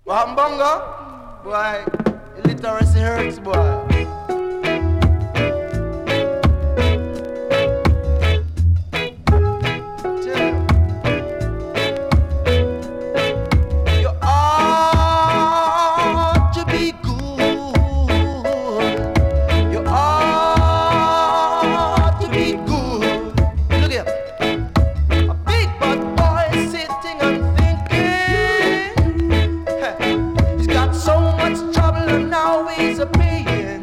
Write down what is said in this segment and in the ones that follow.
Wambonga, boy, illiteracy hurts, boy. You ought to be good. You ought to be good. Look here. A big bad boy sitting and thinking. He's got so much trouble and now he's a paying.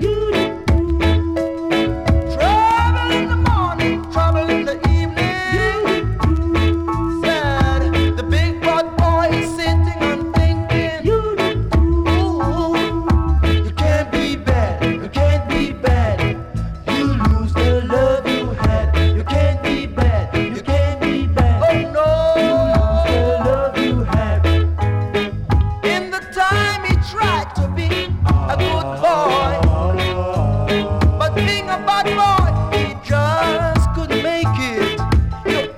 Trouble in the morning, trouble in the evening. Said the big bad boy is sitting and thinking. Ooh, you can't be bad, you can't be bad. You lose the love you had. You can't be bad, you can't be bad. Oh no, you lose the love you had. In the time he tried to be a good boy, but being a bad boy, he just couldn't make it. You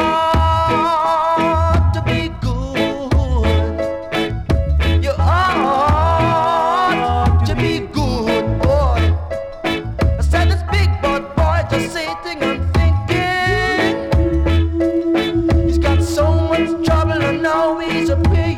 ought to be good. You ought to be good, boy. I said this big bad boy just sitting and thinking. He's got so much trouble and now he's a pig.